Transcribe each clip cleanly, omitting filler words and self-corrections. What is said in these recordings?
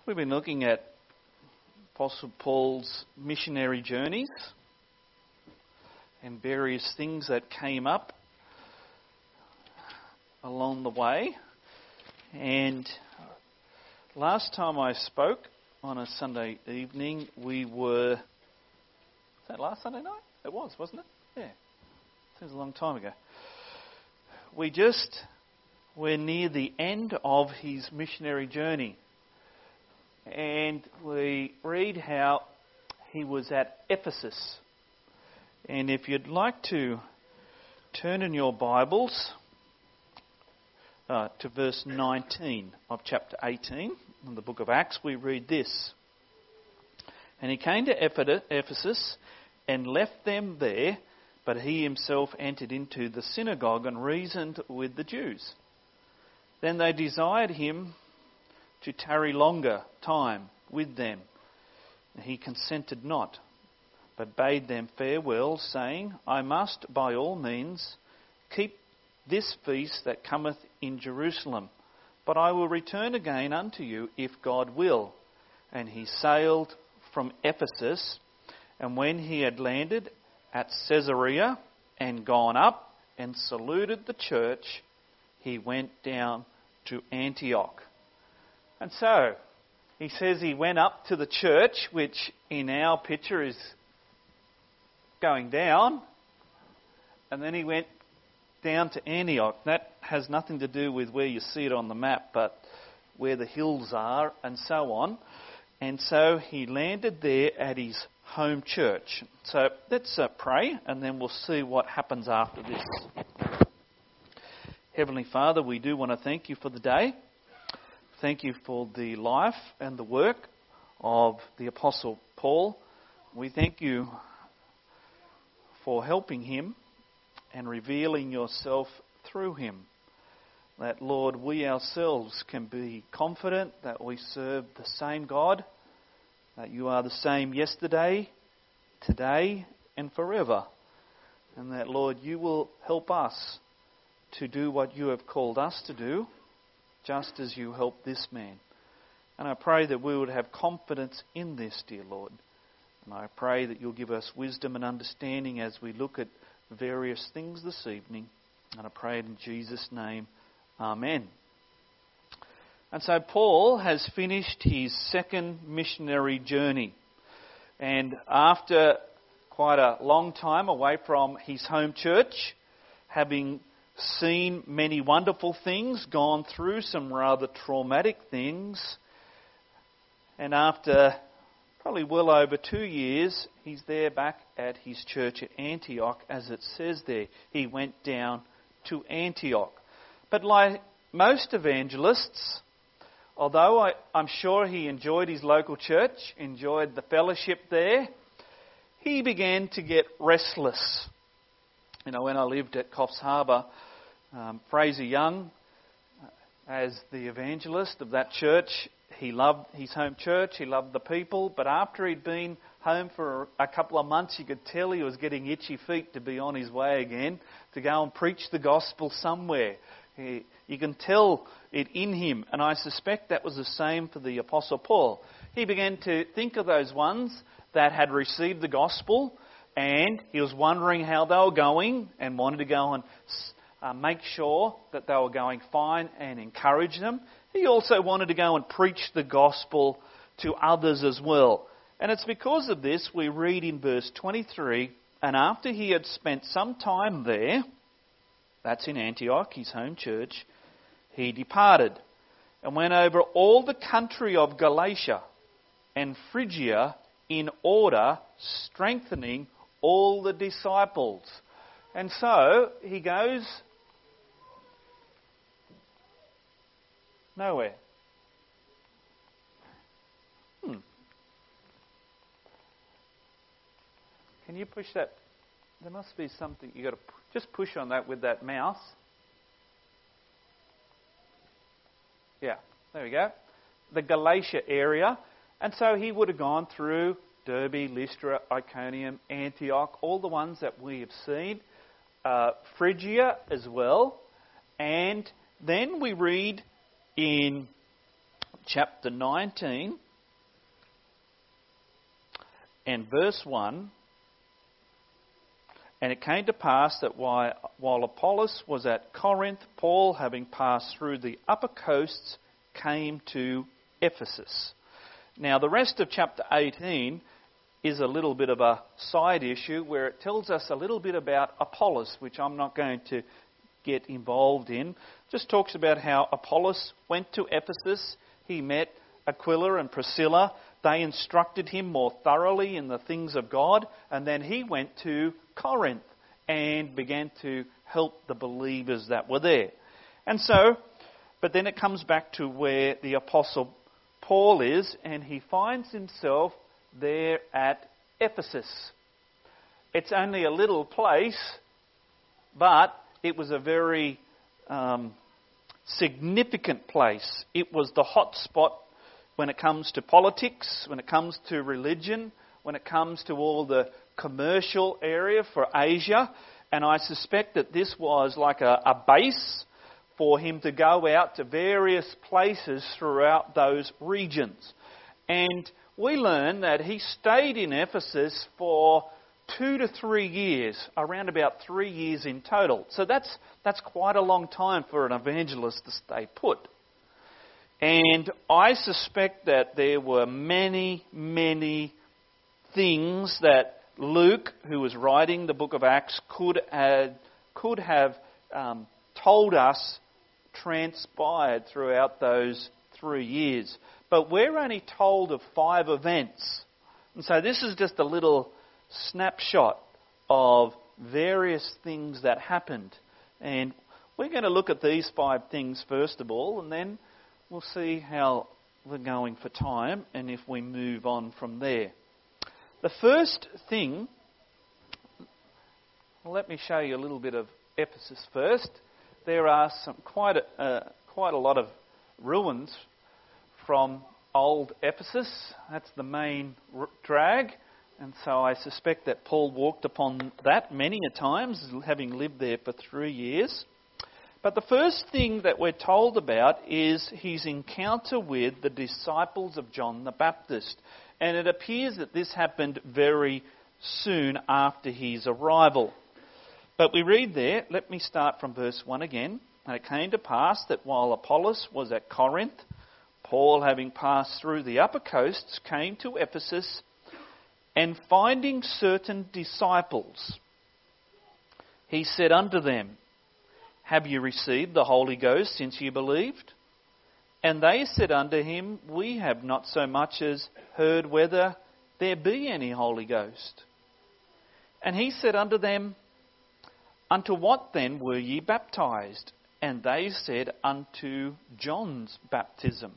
We've been looking at Apostle Paul's missionary journeys and various things that came up along the way. And last time I spoke on a Sunday evening, was that last Sunday night? It was, wasn't it? Yeah. Seems a long time ago. We're near the end of his missionary journey. And we read how he was at Ephesus. And if you'd like to turn in your Bibles to verse 19 of chapter 18 in the book of Acts, we read this. And he came to Ephesus and left them there, but he himself entered into the synagogue and reasoned with the Jews. Then they desired him to tarry longer time with them. He consented not, but bade them farewell, saying, I must by all means keep this feast that cometh in Jerusalem, but I will return again unto you if God will. And he sailed from Ephesus, and when he had landed at Caesarea and gone up and saluted the church, he went down to Antioch. And so, he says he went up to the church, which in our picture is going down, and then he went down to Antioch. That has nothing to do with where you see it on the map, but where the hills are and so on. And so he landed there at his home church. So let's pray, and then we'll see what happens after this. Heavenly Father, we do want to thank you for the day. Thank you for the life and the work of the Apostle Paul. We thank you for helping him and revealing yourself through him. That, Lord, we ourselves can be confident that we serve the same God, that you are the same yesterday, today, and forever. And that, Lord, you will help us to do what you have called us to do, just as you helped this man. And I pray that we would have confidence in this, dear Lord. And I pray that you'll give us wisdom and understanding as we look at various things this evening. And I pray it in Jesus' name. Amen. And so Paul has finished his second missionary journey. And after quite a long time away from his home church, having seen many wonderful things, gone through some rather traumatic things, and after probably well over 2 years, he's there back at his church at Antioch, as it says there. He went down to Antioch. But like most evangelists, although I'm sure he enjoyed his local church, enjoyed the fellowship there, he began to get restless. You know, when I lived at Coffs Harbour, Fraser Young, as the evangelist of that church, he loved his home church, he loved the people, but after he'd been home for a couple of months, you could tell he was getting itchy feet to be on his way again, to go and preach the gospel somewhere. You can tell it in him, and I suspect that was the same for the Apostle Paul. He began to think of those ones that had received the gospel, and he was wondering how they were going and wanted to go and make sure that they were going fine and encourage them. He also wanted to go and preach the gospel to others as well. And it's because of this we read in verse 23, and after he had spent some time there, that's in Antioch, his home church, he departed and went over all the country of Galatia and Phrygia in order, strengthening all the disciples. And so he goes nowhere. Can you push that? There must be something. You got to just push on that with that mouse. Yeah, there we go. The Galatia area. And so he would have gone through Derbe, Lystra, Iconium, Antioch, all the ones that we have seen. Phrygia as well. And then we read in chapter 19 and verse 1. And it came to pass that while Apollos was at Corinth, Paul, having passed through the upper coasts, came to Ephesus. Now, the rest of chapter 18 is a little bit of a side issue where it tells us a little bit about Apollos, which I'm not going to get involved in. Just talks about how Apollos went to Ephesus. He met Aquila and Priscilla. They instructed him more thoroughly in the things of God. And then he went to Corinth and began to help the believers that were there. And so, but then it comes back to where the Apostle Paul is, and he finds himself there at Ephesus. It's only a little place, but it was a very significant place. It was the hot spot when it comes to politics, when it comes to religion, when it comes to all the commercial area for Asia. And I suspect that this was like a base for him to go out to various places throughout those regions. And we learn that he stayed in Ephesus for 2 to 3 years, around about 3 years in total. So that's quite a long time for an evangelist to stay put. And I suspect that there were many, many things that Luke, who was writing the book of Acts, could have told us transpired throughout those 3 years. But we're only told of 5 events. And so this is just a little snapshot of various things that happened. And we're going to look at these 5 things first of all, and then we'll see how we're going for time and if we move on from there. The first thing, let me show you a little bit of Ephesus first. There are quite a lot of ruins from old Ephesus. That's the main drag. And so I suspect that Paul walked upon that many a times, having lived there for 3 years. But the first thing that we're told about is his encounter with the disciples of John the Baptist. And it appears that this happened very soon after his arrival. But we read there, let me start from verse 1 again. And it came to pass that while Apollos was at Corinth, Paul, having passed through the upper coasts, came to Ephesus, and finding certain disciples, he said unto them, Have you received the Holy Ghost since you believed? And they said unto him, We have not so much as heard whether there be any Holy Ghost. And he said unto them, Unto what then were ye baptized? And they said, Unto John's baptism.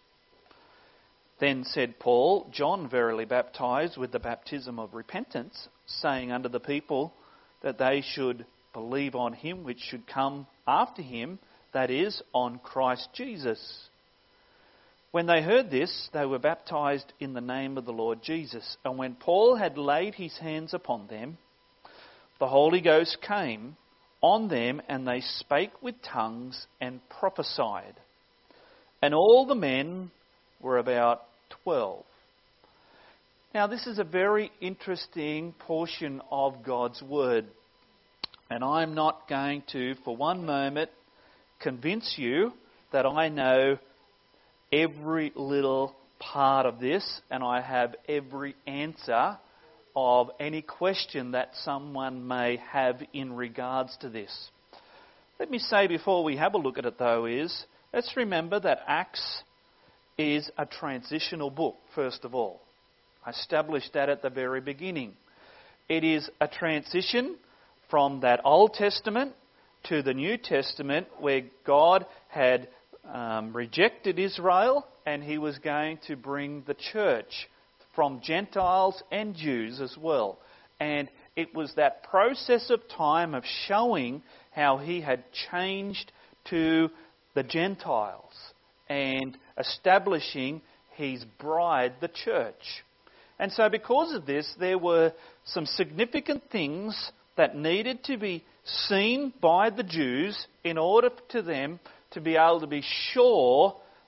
Then said Paul, John verily baptized with the baptism of repentance, saying unto the people that they should believe on him which should come after him, that is, on Christ Jesus. When they heard this, they were baptized in the name of the Lord Jesus. And when Paul had laid his hands upon them, the Holy Ghost came on them, and they spake with tongues and prophesied. And all the men were about 12. Now, this is a very interesting portion of God's Word. And I'm not going to, for one moment, convince you that I know every little part of this and I have every answer of any question that someone may have in regards to this. Let me say before we have a look at it though is, let's remember that Acts is a transitional book, first of all. I established that at the very beginning. It is a transition from that Old Testament to the New Testament where God had rejected Israel and he was going to bring the church from Gentiles and Jews as well. And it was that process of time of showing how he had changed to the Gentiles and establishing his bride, the church. And so because of this, there were some significant things that needed to be seen by the Jews in order to them to be able to be sure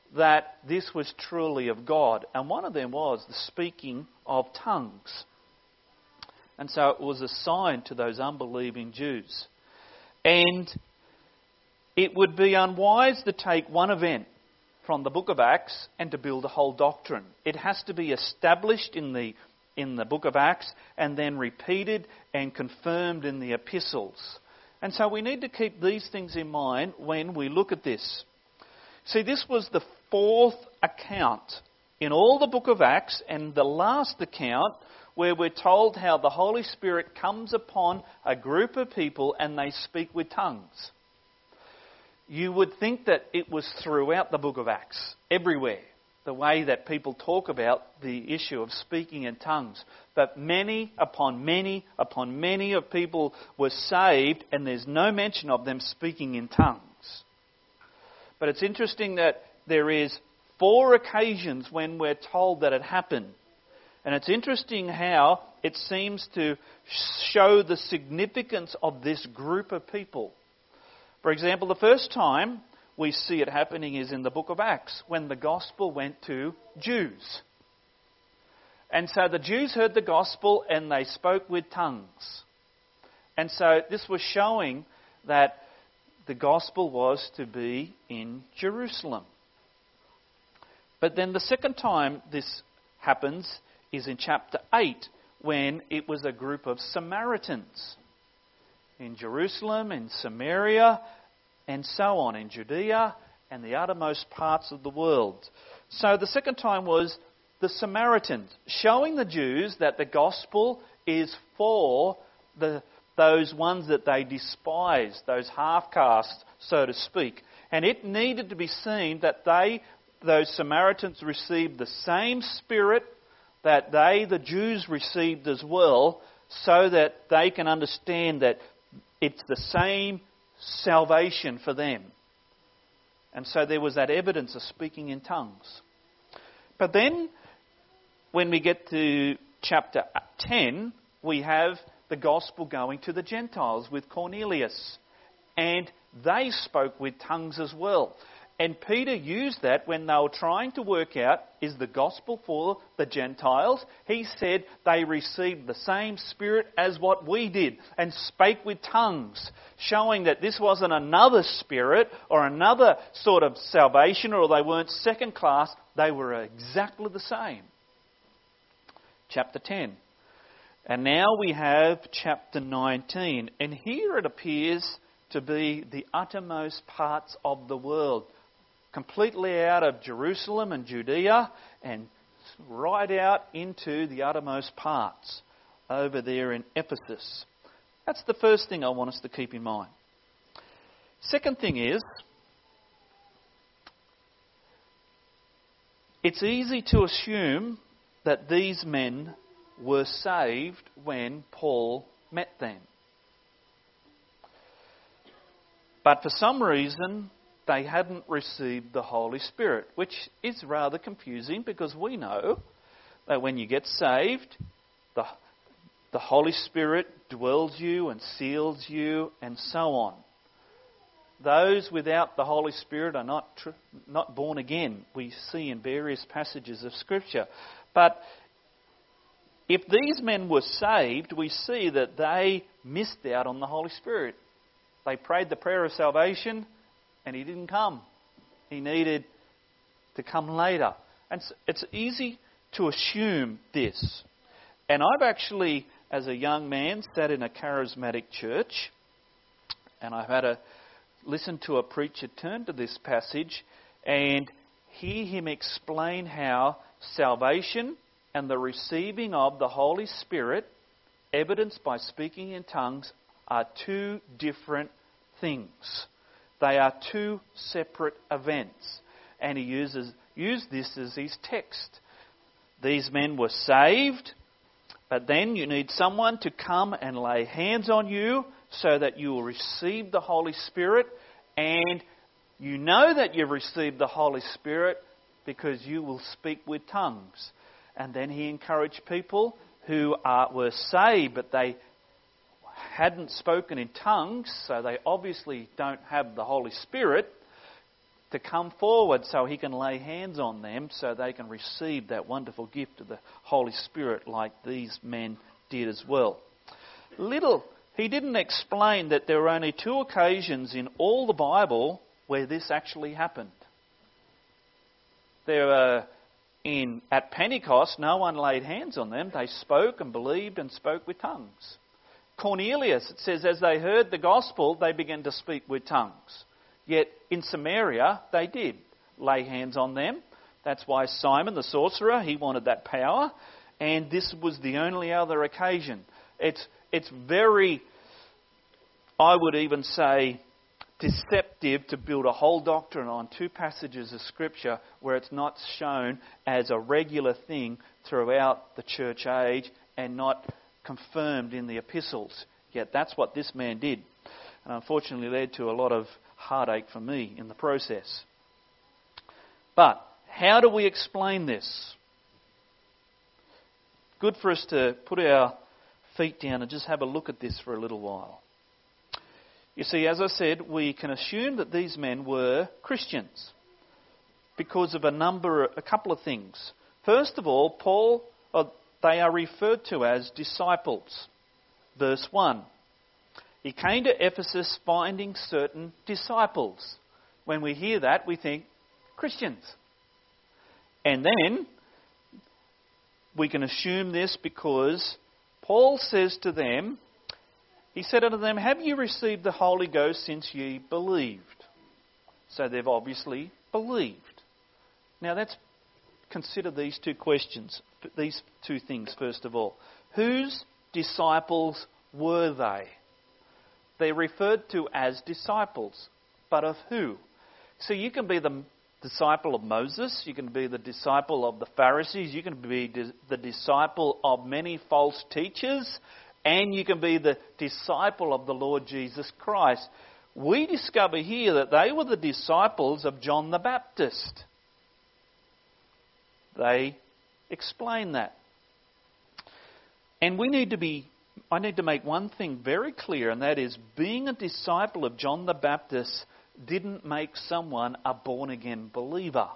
that this was truly of God. And one of them was the speaking of tongues. And so it was a sign to those unbelieving Jews. And it would be unwise to take one event from the book of Acts and to build a whole doctrine. It has to be established in the book of Acts and then repeated and confirmed in the epistles. And so we need to keep these things in mind when we look at this. See, this was the fourth account in all the book of Acts, and the last account where we're told how the Holy Spirit comes upon a group of people and they speak with tongues. You would think that it was throughout the book of Acts, everywhere, the way that people talk about the issue of speaking in tongues. But many upon many upon many of people were saved, and there's no mention of them speaking in tongues. But it's interesting that there is 4 occasions when we're told that it happened. And it's interesting how it seems to show the significance of this group of people. For example, the first time we see it happening is in the book of Acts, when the gospel went to Jews. And so the Jews heard the gospel and they spoke with tongues. And so this was showing that the gospel was to be in Jerusalem. But then the second time this happens is in chapter 8, when it was a group of Samaritans in Jerusalem, in Samaria, and so on, in Judea and the uttermost parts of the world. So the second time was the Samaritans, showing the Jews that the gospel is for those ones that they despise, those half-castes, so to speak. And it needed to be seen that those Samaritans received the same spirit that the Jews received as well, so that they can understand that it's the same salvation for them. And so there was that evidence of speaking in tongues. But then, when we get to chapter 10, we have the gospel going to the Gentiles with Cornelius. And they spoke with tongues as well. And Peter used that when they were trying to work out, is the gospel for the Gentiles? He said they received the same spirit as what we did and spake with tongues, showing that this wasn't another spirit or another sort of salvation, or they weren't second class. They were exactly the same. Chapter 10. And now we have chapter 19. And here it appears to be the uttermost parts of the world, completely out of Jerusalem and Judea and right out into the uttermost parts over there in Ephesus. That's the first thing I want us to keep in mind. Second thing is, it's easy to assume that these men were saved when Paul met them. But for some reason, they hadn't received the Holy Spirit, which is rather confusing, because we know that when you get saved, the Holy Spirit dwells you and seals you and so on. Those without the Holy Spirit are not born again, we see in various passages of Scripture. But if these men were saved, we see that they missed out on the Holy Spirit. They prayed the prayer of salvation, and He didn't come. He needed to come later. And it's easy to assume this. And I've actually, as a young man, sat in a charismatic church, and I've had to listen to a preacher turn to this passage and hear him explain how salvation and the receiving of the Holy Spirit, evidenced by speaking in tongues, are two different things. They are two separate events. And he used this as his text. These men were saved, but then you need someone to come and lay hands on you so that you will receive the Holy Spirit. And you know that you've received the Holy Spirit because you will speak with tongues. And then he encouraged people who were saved, but they hadn't spoken in tongues, so they obviously don't have the Holy Spirit, to come forward so he can lay hands on them so they can receive that wonderful gift of the Holy Spirit like these men did as well. He didn't explain that there were only 2 occasions in all the Bible where this actually happened. At Pentecost, no one laid hands on them. They spoke and believed and spoke with tongues. Cornelius, it says, as they heard the gospel, they began to speak with tongues. Yet in Samaria, they did lay hands on them. That's why Simon the sorcerer, he wanted that power. And this was the only other occasion. It's very, I would even say, deceptive to build a whole doctrine on 2 passages of Scripture where it's not shown as a regular thing throughout the church age and not confirmed in the epistles. Yet that's what this man did. And unfortunately led to a lot of heartache for me in the process. But how do we explain this? Good for us to put our feet down and just have a look at this for a little while. You see, as I said, we can assume that these men were Christians because of a couple of things. First of all, they are referred to as disciples. Verse 1. He came to Ephesus finding certain disciples. When we hear that, we think Christians. And then we can assume this because Paul says to them, he said unto them, have you received the Holy Ghost since ye believed? So they've obviously believed. Now let's consider these 2 questions, these 2 things first of all. Whose disciples were they? They're referred to as disciples, but of who? So you can be the disciple of Moses, you can be the disciple of the Pharisees, you can be the disciple of many false teachers, and you can be the disciple of the Lord Jesus Christ. We discover here that they were the disciples of John the Baptist. They explain that. And I need to make one thing very clear, and that is being a disciple of John the Baptist didn't make someone a born-again believer.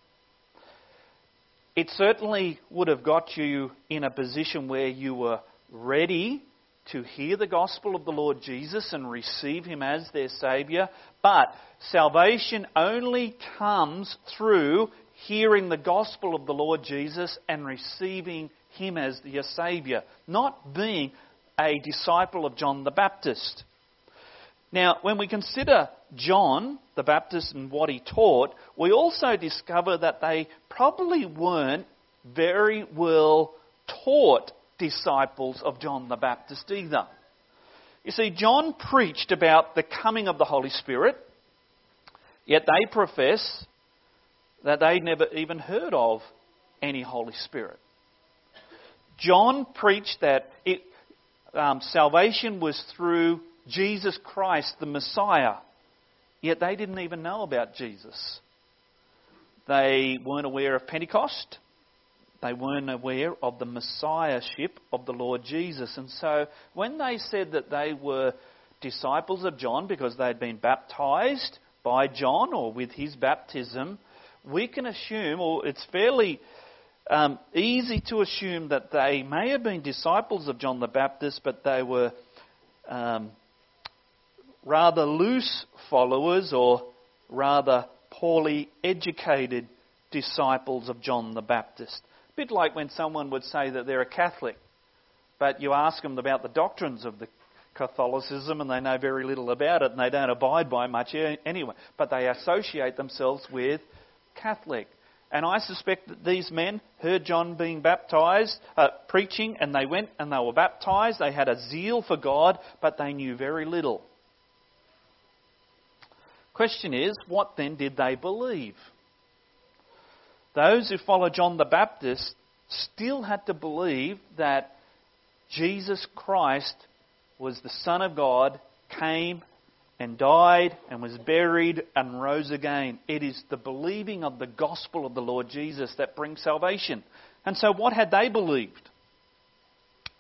It certainly would have got you in a position where you were ready to hear the gospel of the Lord Jesus and receive him as their Saviour. But salvation only comes through hearing the gospel of the Lord Jesus and receiving him as your Saviour, not being a disciple of John the Baptist. Now, when we consider John the Baptist and what he taught, we also discover that they probably weren't very well taught disciples of John the Baptist either. You see, John preached about the coming of the Holy Spirit, yet they profess that they never even heard of any Holy Spirit. John preached that salvation was through Jesus Christ, the Messiah, yet they didn't even know about Jesus. They weren't aware of Pentecost. They weren't aware of the Messiahship of the Lord Jesus. And so when they said that they were disciples of John because they had been baptized by John or with his baptism, we can assume, or it's fairly easy to assume, that they may have been disciples of John the Baptist, but they were rather loose followers or rather poorly educated disciples of John the Baptist. A bit like when someone would say that they're a Catholic, but you ask them about the doctrines of the Catholicism and they know very little about it and they don't abide by much anyway, but they associate themselves with Catholic. And I suspect that these men heard John being baptised, preaching, and they went and they were baptised. They had a zeal for God, but they knew very little. Question is, what then did they believe? Those who follow John the Baptist still had to believe that Jesus Christ was the Son of God, came and died and was buried and rose again. It is the believing of the gospel of the Lord Jesus that brings salvation. And so what had they believed?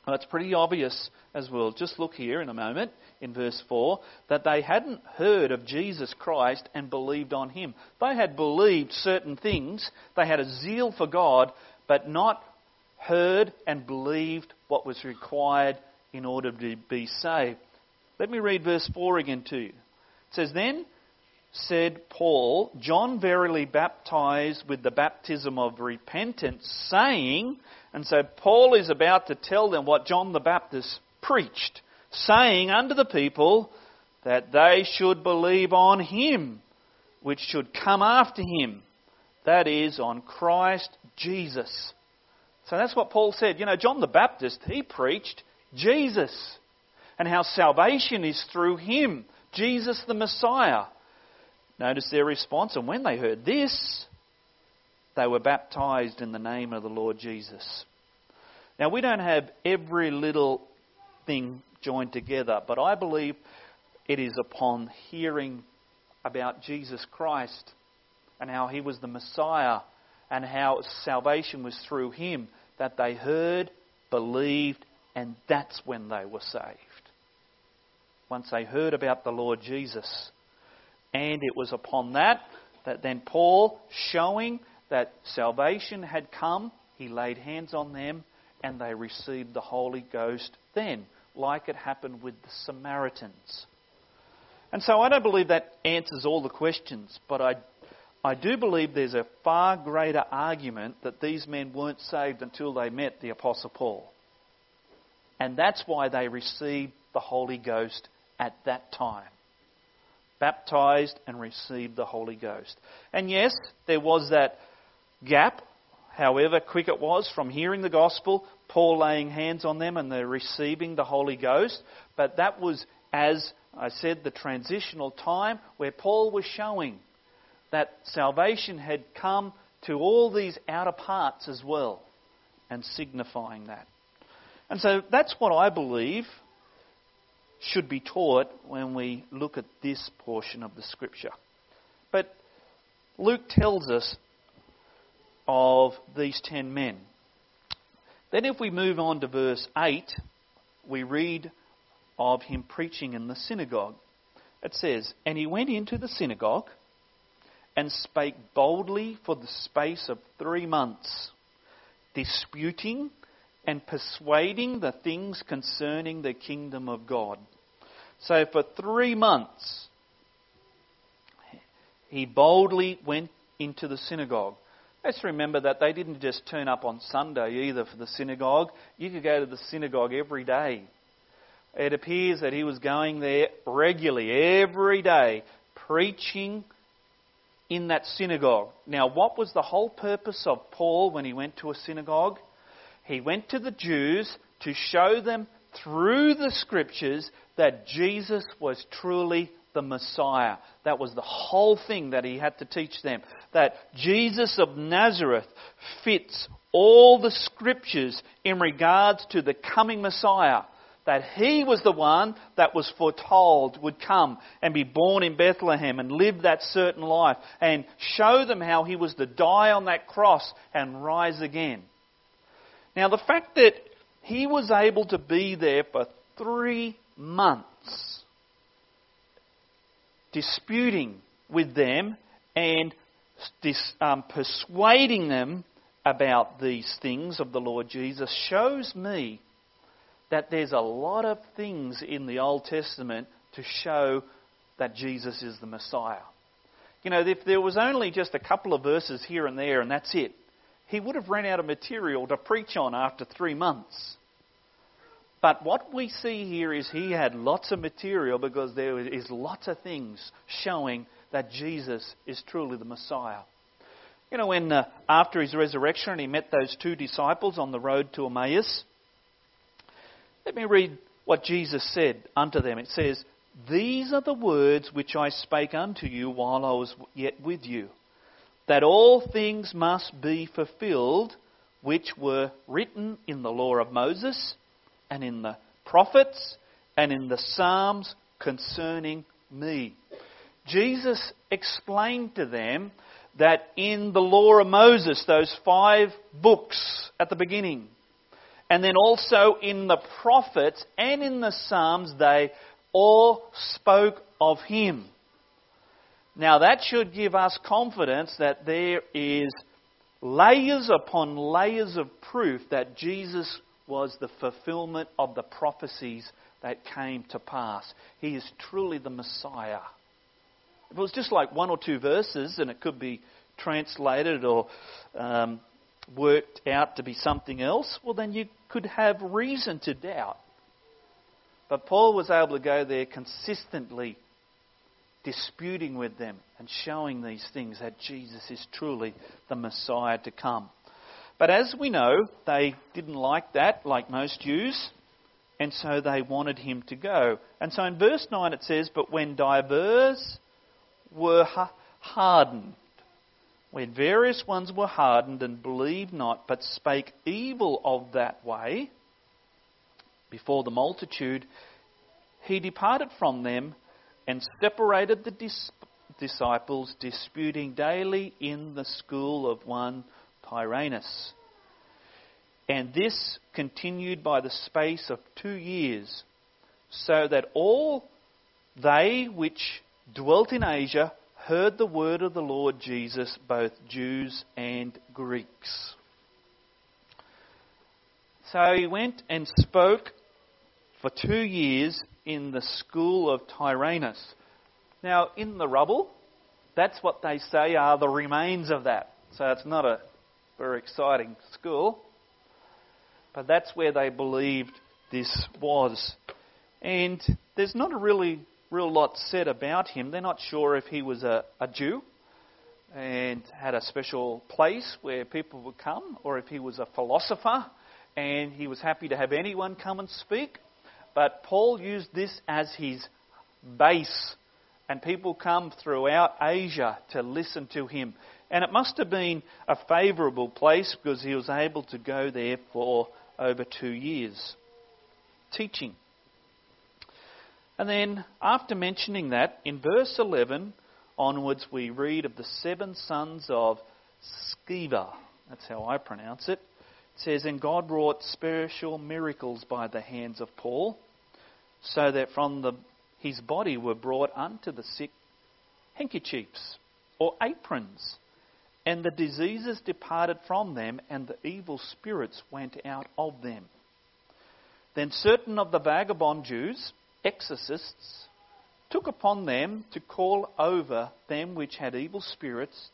Well, it's pretty obvious, as we'll just look here in a moment, in verse 4, that they hadn't heard of Jesus Christ and believed on him. They had believed certain things. They had a zeal for God, but not heard and believed what was required in order to be saved. Let me read verse 4 again to you. It says, "Then said Paul, John verily baptized with the baptism of repentance, saying," and so Paul is about to tell them what John the Baptist preached, "saying unto the people that they should believe on him, which should come after him, that is, on Christ Jesus." So that's what Paul said. John the Baptist, he preached Jesus and how salvation is through him, Jesus the Messiah. Notice their response, and when they heard this, they were baptized in the name of the Lord Jesus. Now, we don't have every little thing joined together, but I believe it is upon hearing about Jesus Christ and how he was the Messiah and how salvation was through him that they heard, believed, and that's when they were saved. Once they heard about the Lord Jesus. And it was upon that then Paul, showing that salvation had come, he laid hands on them and they received the Holy Ghost then, like it happened with the Samaritans. And so I don't believe that answers all the questions, but I do believe there's a far greater argument that these men weren't saved until they met the Apostle Paul. And that's why they received the Holy Ghost at that time. Baptized and received the Holy Ghost. And yes, there was that gap, however quick it was from hearing the gospel, Paul laying hands on them and they're receiving the Holy Ghost. But that was, as I said, the transitional time where Paul was showing that salvation had come to all these outer parts as well and signifying that. And so that's what I believe should be taught when we look at this portion of the Scripture. But Luke tells us of these 10 men. Then if we move on to verse 8, we read of him preaching in the synagogue. It says, "And he went into the synagogue and spake boldly for the space of 3 months, disputing and persuading the things concerning the kingdom of God." So for 3 months, he boldly went into the synagogue. Let's remember that they didn't just turn up on Sunday either for the synagogue. You could go to the synagogue every day. It appears that he was going there regularly, every day, preaching in that synagogue. Now, what was the whole purpose of Paul when he went to a synagogue? He went to the Jews to show them through the Scriptures that Jesus was truly the Messiah. That was the whole thing that he had to teach them. That Jesus of Nazareth fits all the Scriptures in regards to the coming Messiah. That he was the one that was foretold would come and be born in Bethlehem and live that certain life. And show them how he was to die on that cross and rise again. Now, the fact that he was able to be there for 3 months, disputing with them and persuading them about these things of the Lord Jesus, shows me that there's a lot of things in the Old Testament to show that Jesus is the Messiah. If there was only just a couple of verses here and there and that's it, he would have run out of material to preach on after 3 months. But what we see here is he had lots of material because there is lots of things showing that Jesus is truly the Messiah. When after his resurrection he met those 2 disciples on the road to Emmaus, let me read what Jesus said unto them. It says, "These are the words which I spake unto you while I was yet with you, that all things must be fulfilled which were written in the law of Moses and in the prophets and in the Psalms concerning me." Jesus explained to them that in the law of Moses, those 5 books at the beginning, And then also in the prophets and in the Psalms, they all spoke of him. Now that should give us confidence that there is layers upon layers of proof that Jesus was the fulfillment of the prophecies that came to pass. He is truly the Messiah. If it was just like one or two verses and it could be translated or worked out to be something else, well then you could have reason to doubt. But Paul was able to go there consistently disputing with them and showing these things that Jesus is truly the Messiah to come. But as we know, they didn't like that, like most Jews, and so they wanted him to go. And so in verse 9 it says, "But when divers were hardened," when various ones were hardened and believed not, but spake evil of that way before the multitude, he departed from them and separated the disciples, disputing daily in the school of one Tyrannus. And this continued by the space of 2 years, so that all they which dwelt in Asia heard the word of the Lord Jesus, both Jews and Greeks. So he went and spoke for 2 years in the school of Tyrannus. Now, in the rubble, that's what they say are the remains of that. So it's not a very exciting school, but that's where they believed this was. And there's not a real lot said about him. They're not sure if he was a Jew and had a special place where people would come, or if he was a philosopher and he was happy to have anyone come and speak. But Paul used this as his base, and people come throughout Asia to listen to him. And it must have been a favourable place because he was able to go there for over 2 years teaching. And then after mentioning that, in verse 11 onwards we read of the 7 sons of Sceva. That's how I pronounce it. It says, "And God wrought spiritual miracles by the hands of Paul, so that from his body were brought unto the sick handkerchiefs or aprons, and the diseases departed from them, and the evil spirits went out of them. Then certain of the vagabond Jews, exorcists, took upon them to call over them which had evil spirits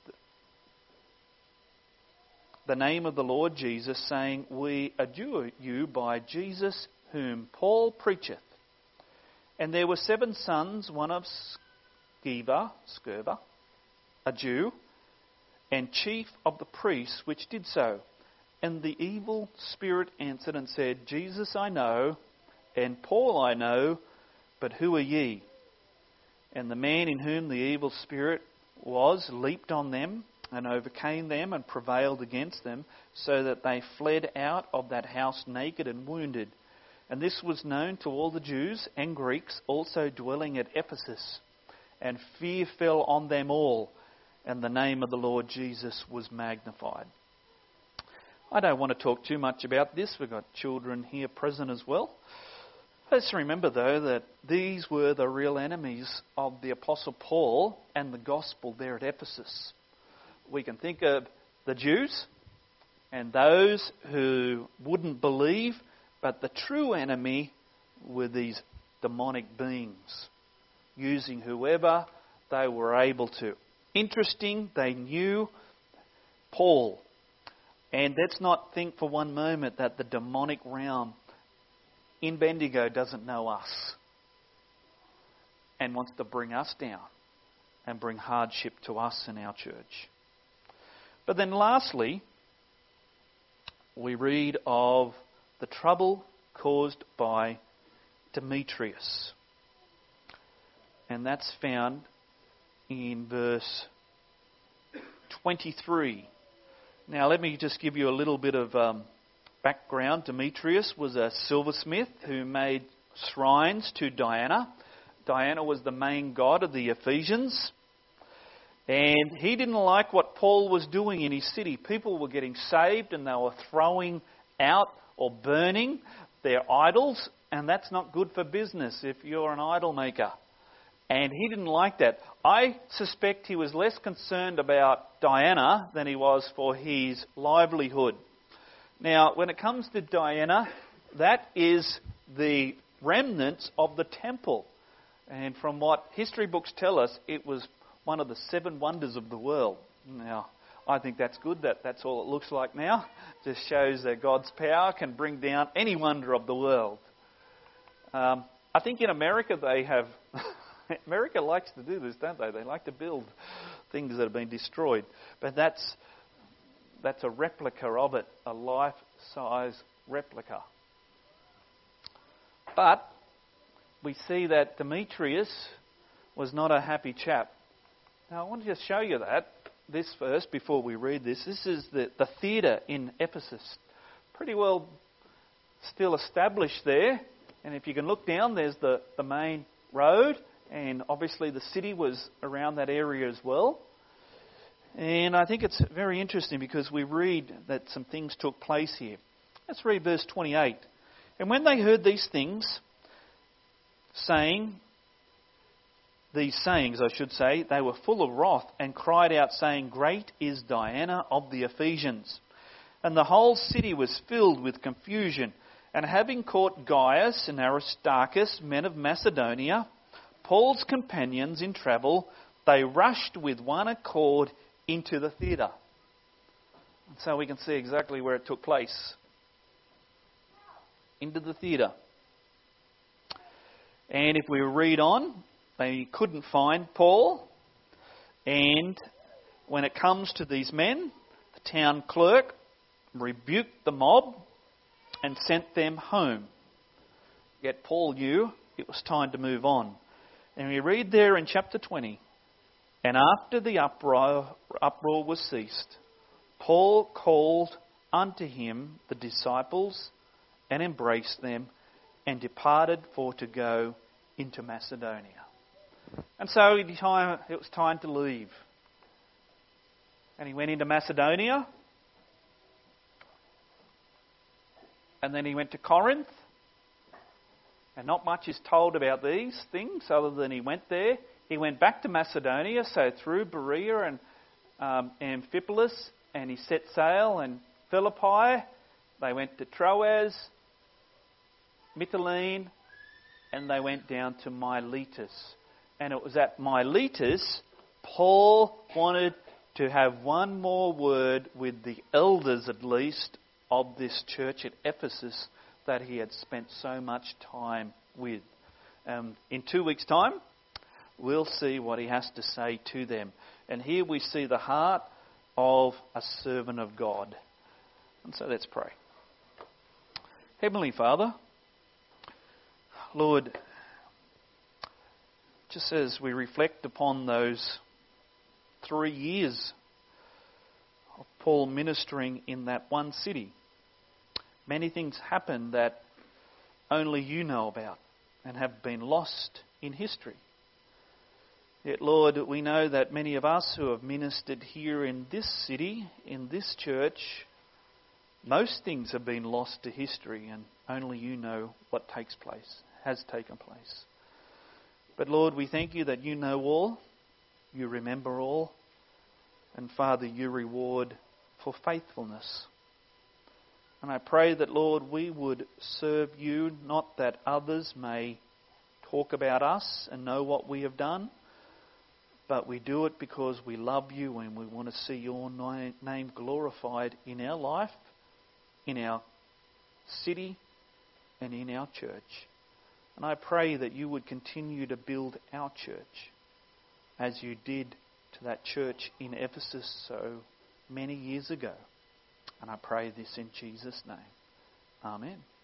the name of the Lord Jesus, saying, We adjure you by Jesus whom Paul preacheth. And there were 7 sons, one of Sceva, a Jew, and chief of the priests, which did so. And the evil spirit answered and said, Jesus I know, and Paul I know, but who are ye? And the man in whom the evil spirit was leaped on them, and overcame them, and prevailed against them, so that they fled out of that house naked and wounded. And this was known to all the Jews and Greeks also dwelling at Ephesus. And fear fell on them all, and the name of the Lord Jesus was magnified." I don't want to talk too much about this. We've got children here present as well. Let's remember, though, that these were the real enemies of the Apostle Paul and the gospel there at Ephesus. We can think of the Jews and those who wouldn't believe, but the true enemy were these demonic beings, using whoever they were able to. Interesting, they knew Paul. And let's not think for one moment that the demonic realm in Bendigo doesn't know us and wants to bring us down and bring hardship to us in our church. But then lastly, we read of the trouble caused by Demetrius. And that's found in verse 23. Now let me just give you a little bit of background. Demetrius was a silversmith who made shrines to Diana. Diana was the main god of the Ephesians. And he didn't like what Paul was doing in his city. People were getting saved and they were throwing out or burning their idols, and that's not good for business if you're an idol maker. And he didn't like that. I suspect he was less concerned about Diana than he was for his livelihood. Now, when it comes to Diana, that is the remnants of the temple. And from what history books tell us, it was one of the 7 wonders of the world. Now, I think that's good that that's all it looks like now. Just shows that God's power can bring down any wonder of the world. I think in America they have... America likes to do this, don't they? They like to build things that have been destroyed. But that's a replica of it, a life-size replica. But we see that Demetrius was not a happy chap. Now I want to just show you this first before we read this. This is the theatre in Ephesus. Pretty well still established there. And if you can look down, there's the main road. And obviously the city was around that area as well. And I think it's very interesting because we read that some things took place here. Let's read verse 28. And when they heard these sayings, they were full of wrath and cried out, saying, Great is Diana of the Ephesians. And the whole city was filled with confusion. And having caught Gaius and Aristarchus, men of Macedonia, Paul's companions in travel, they rushed with one accord into the theatre. And so we can see exactly where it took place. Into the theatre. And if we read on, they couldn't find Paul. And when it comes to these men, the town clerk rebuked the mob and sent them home. Yet Paul knew it was time to move on. And we read there in chapter 20, and after the uproar was ceased, Paul called unto him the disciples and embraced them and departed for to go into Macedonia. And so it was time to leave. And he went into Macedonia. And then he went to Corinth. And not much is told about these things other than he went there. He went back to Macedonia, so through Berea and Amphipolis, and he set sail in Philippi. They went to Troas, Mytilene, and they went down to Miletus. And it was at Miletus Paul wanted to have one more word with the elders, at least, of this church at Ephesus that he had spent so much time with. In 2 weeks' time, we'll see what he has to say to them. And here we see the heart of a servant of God. And so let's pray. Heavenly Father, Lord, just as we reflect upon those 3 years of Paul ministering in that one city, many things happened that only you know about and have been lost in history. Yet, Lord, we know that many of us who have ministered here in this city, in this church, most things have been lost to history and only you know what has taken place. But Lord, we thank you that you know all, you remember all, and Father, you reward for faithfulness. And I pray that, Lord, we would serve you, not that others may talk about us and know what we have done, but we do it because we love you and we want to see your name glorified in our life, in our city, and in our church. And I pray that you would continue to build our church as you did to that church in Ephesus so many years ago. And I pray this in Jesus' name. Amen.